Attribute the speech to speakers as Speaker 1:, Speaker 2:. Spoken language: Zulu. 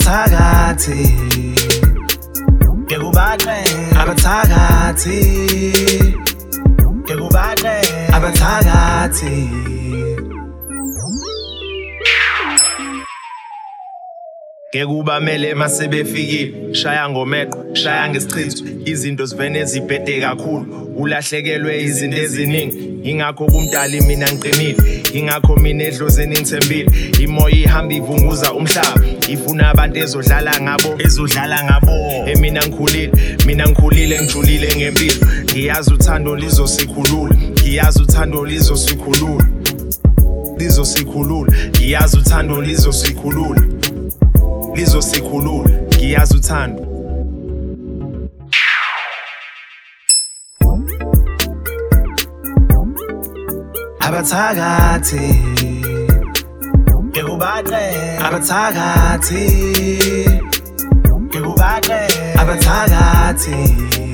Speaker 1: abathakathi ngekubaqe abathakathi ngekubaqe abathakathi Ngekubamele masebefikile shaya ngomeqo shaya ngesichitho izinto zivene zibhede kakhulu ulahlekelwe izinto eziningi ingakho kumdali mina ngiqinile ingakho mina edlozeni ngithembile imoya ihamba ivunguza umhlaba ifuna abantu ezodlala ngabo mina ngikhulile ngijulile ngempilo ngiyazi uthando lizosikhulula ngiyazi uthando lizosikhulula ngiyazi uthando lizosikhulula ngiyazi uthando abathakathi ngekubaqe abathakathi ngekubaqe abathakathi